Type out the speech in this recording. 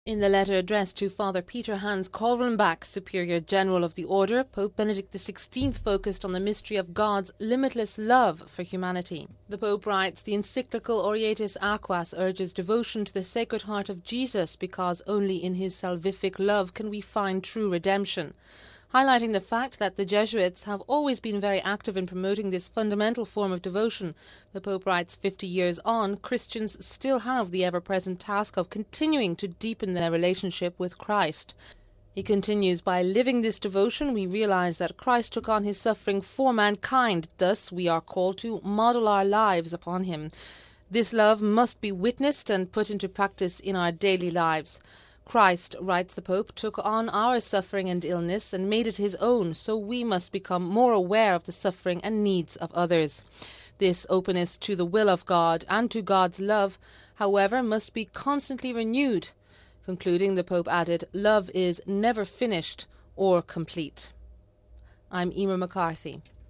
In the letter addressed to Father Peter Hans Kolvenbach, Superior General of the Order, Pope Benedict XVI focused on the mystery of God's limitless love for humanity. The Pope writes, "The encyclical Orietis Aquas urges devotion to the Sacred Heart of Jesus because only in his salvific love can we find true redemption." Highlighting the fact that the Jesuits have always been very active in promoting this fundamental form of devotion, the Pope writes, 50 years on, Christians still have the ever-present task of continuing to deepen their relationship with Christ. He continues, "By living this devotion, we realize that Christ took on his suffering for mankind. Thus, we are called to model our lives upon him. This love must be witnessed and put into practice in our daily lives. Christ," writes the Pope, "took on our suffering and illness and made it his own, so we must become more aware of the suffering and needs of others. This openness to the will of God and to God's love, however, must be constantly renewed." Concluding, the Pope added, "Love is never finished or complete." I'm Emer McCarthy.